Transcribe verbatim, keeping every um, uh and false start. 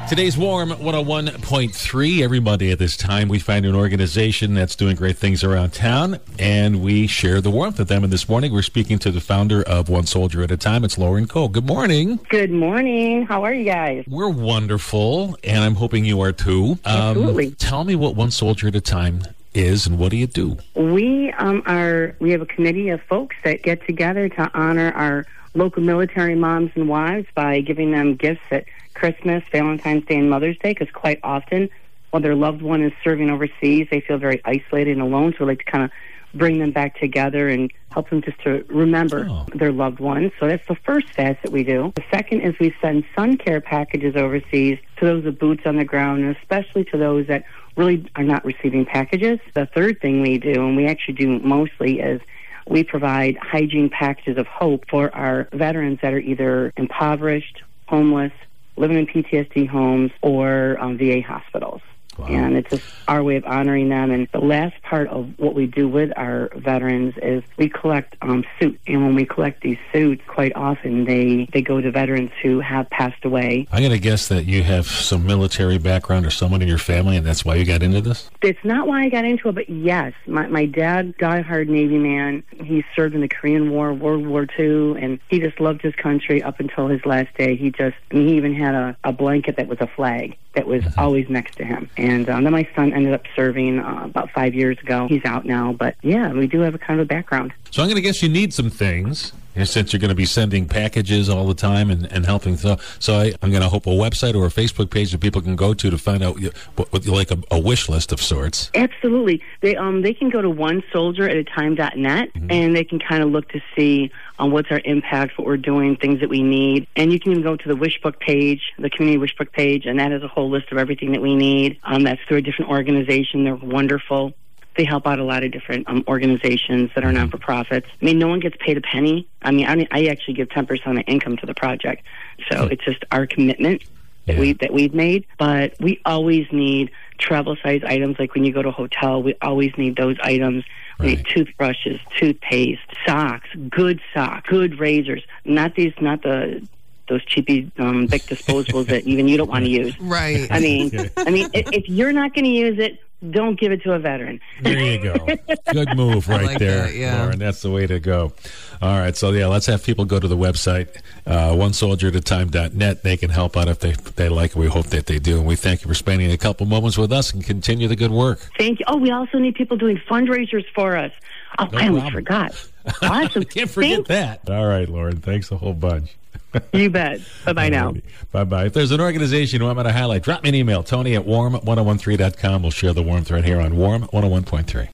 Today's Warm one oh one point three. Every Monday at this time, we find an organization that's doing great things around town, and we share the warmth with them. And this morning, we're speaking to the founder of One Soldier at a Time. It's Lauren Cole. Good morning. Good morning. How are you guys? We're wonderful, and I'm hoping you are too. Um, Absolutely. Tell me what One Soldier at a Time is, and what do you do? We um, are. We have a committee of folks that get together to honor our local military moms and wives by giving them gifts at Christmas, Valentine's Day, and Mother's Day, because quite often while their loved one is serving overseas, they feel very isolated and alone, so we like to kind of bring them back together and help them just to remember oh. their loved ones. So that's the first facet we do. The second is we send sun care packages overseas to those with boots on the ground, and especially to those that really are not receiving packages. The third thing we do, and we actually do mostly, is we provide hygiene packages of hope for our veterans that are either impoverished, homeless, living in P T S D homes, or um, V A hospitals. Wow. And it's just our way of honoring them. And the last part of what we do with our veterans is we collect um, suits. And when we collect these suits, quite often they, they go to veterans who have passed away. I'm going to guess that you have some military background or someone in your family, and that's why you got into this? It's not why I got into it, but yes. My, my dad, diehard Navy man, he served in the Korean War, World War Two, and he just loved his country up until his last day. He just, I mean, he even had a, a blanket that was a flag that was mm-hmm. always next to him. And um, then my son ended up serving uh, about five years ago. He's out now. But, yeah, we do have a kind of a background. So I'm going to guess you need some things, since you're going to be sending packages all the time and, and helping. So, so I, I'm going to hope a website or a Facebook page that people can go to to find out what, what like a, a wish list of sorts. Absolutely. They um they can go to one soldier at a time dot net, mm-hmm. and they can kind of look to see um, what's our impact, what we're doing, things that we need. And you can even go to the Wishbook page, the community Wishbook page, and that has a whole list of everything that we need. Um, that's through a different organization. They're wonderful. They help out a lot of different um, organizations that are mm-hmm. non-for-profits. I mean, no one gets paid a penny. I mean, I, mean, I actually give ten percent of income to the project. So mm-hmm. it's just our commitment that, yeah. we, that we've made. But we always need travel-size items. Like when you go to a hotel, we always need those items. We right. need toothbrushes, toothpaste, socks, good socks, good razors. Not these, not the... those cheapy um, Bic disposables that even you don't want to use. Right. I mean, I mean, if, if you're not going to use it, don't give it to a veteran. There you go. Good move right like there, that, yeah. Lauren. That's the way to go. All right. So, yeah, let's have people go to the website, uh, one soldier at a time dot net. They can help out if they, they like it. We hope that they do. And we thank you for spending a couple moments with us and continue the good work. Thank you. Oh, we also need people doing fundraisers for us. Oh, No I almost problem. forgot. Awesome. Can't forget Thank- that. All right, Lauren. Thanks a whole bunch. You bet. Bye-bye now. Bye-bye. If there's an organization who I'm going to highlight, drop me an email, Tony at warm ten thirteen dot com. We'll share the warm thread here on Warm one oh one point three.